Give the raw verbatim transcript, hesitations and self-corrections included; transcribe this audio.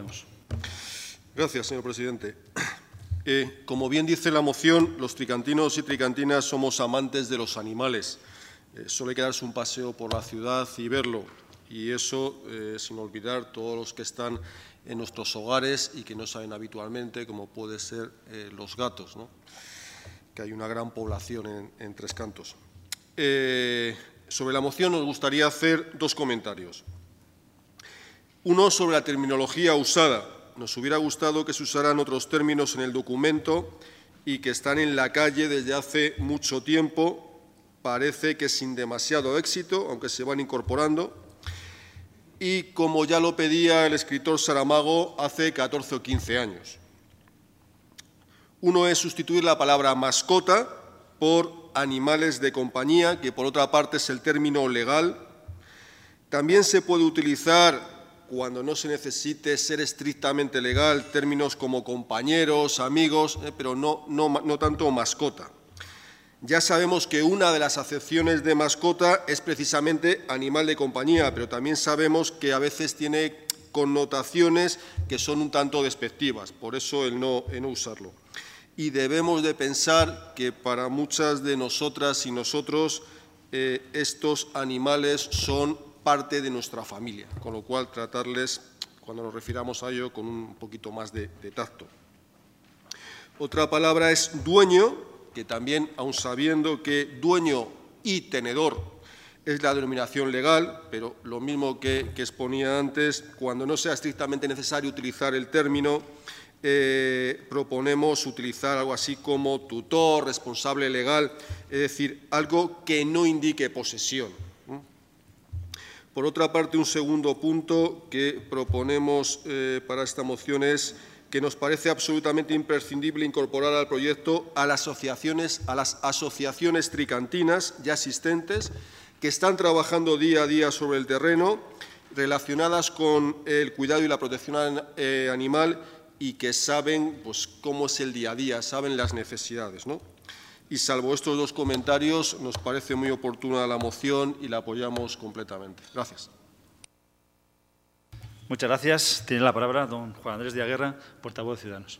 Gracias, señor presidente. Eh, como bien dice la moción, los tricantinos y tricantinas somos amantes de los animales. Eh, solo hay que darse un paseo por la ciudad y verlo. Y eso eh, sin olvidar todos los que están en nuestros hogares y que no saben habitualmente, como puede ser eh, los gatos, ¿no? Que hay una gran población en, en Tres Cantos. Eh, sobre la moción nos gustaría hacer dos comentarios. Uno sobre la terminología usada. Nos hubiera gustado que se usaran otros términos en el documento y que están en la calle desde hace mucho tiempo. Parece que sin demasiado éxito, aunque se van incorporando. Y como ya lo pedía el escritor Saramago hace catorce o quince años. Uno es sustituir la palabra mascota por animales de compañía, que por otra parte es el término legal. También se puede utilizar, cuando no se necesite ser estrictamente legal, términos como compañeros, amigos, eh, pero no, no, no tanto mascota. Ya sabemos que una de las acepciones de mascota es precisamente animal de compañía, pero también sabemos que a veces tiene connotaciones que son un tanto despectivas, por eso el no, el no usarlo. Y debemos de pensar que para muchas de nosotras y nosotros eh, estos animales son parte de nuestra familia, con lo cual tratarles, cuando nos refiramos a ello, con un poquito más de, de tacto. Otra palabra es dueño, que también, aun sabiendo que dueño y tenedor es la denominación legal, pero lo mismo que, que exponía antes, cuando no sea estrictamente necesario utilizar el término, eh, proponemos utilizar algo así como tutor, responsable legal, es decir, algo que no indique posesión. Por otra parte, un segundo punto que proponemos eh, para esta moción es que nos parece absolutamente imprescindible incorporar al proyecto a las asociaciones, a las asociaciones tricantinas ya existentes que están trabajando día a día sobre el terreno, relacionadas con el cuidado y la protección eh, animal y que saben pues, cómo es el día a día, saben las necesidades, ¿no? Y salvo estos dos comentarios, nos parece muy oportuna la moción y la apoyamos completamente. Gracias. Muchas gracias. Tiene la palabra don Juan Andrés Diaguerra, portavoz de Ciudadanos.